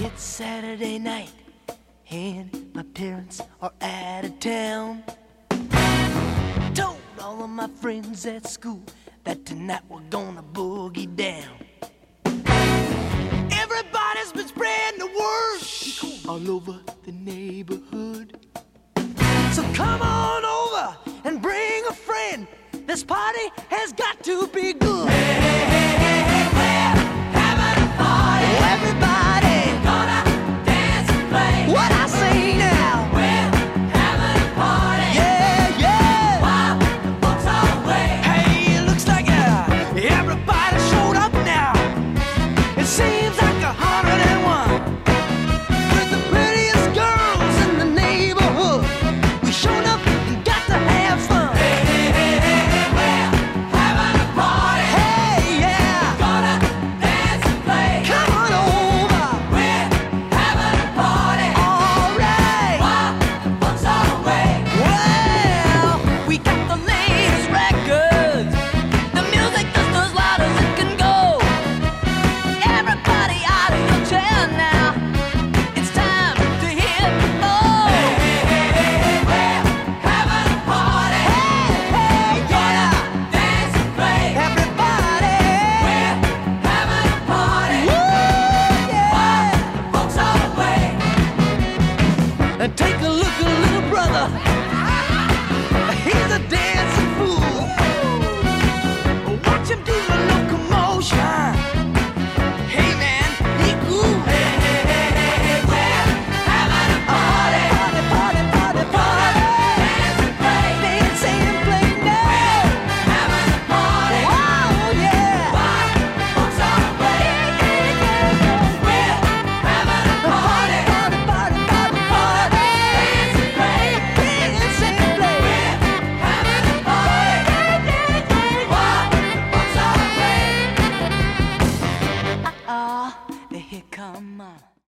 It's Saturday night and my parents are out of town. Told all of my friends at school that tonight we're gonna boogie down. Everybody's been spreading the word all over the neighborhood. So come on over and bring a friend. This party has got to be good. Hey, hey, hey, hey, hey, we're having a party. Everybody gonna dance and play. What I say now? We're having a party. Yeah, yeah. While the folks are away. Hey, it looks like everybody showed up now. It seems like 101. With the prettiest girls in the neighborhood. We showed up and got to have fun. And take a look at little brother. He's a dancing fool. Watch him do a locomotion. Hey man, he cool. Hey, hey, hey, hey, hey, we're having a party. Party, party, party, party. Dance and play. Dance and play now. We're having a party. Oh yeah. While the folks are away. We're having a party. Party, party, party, party. Here come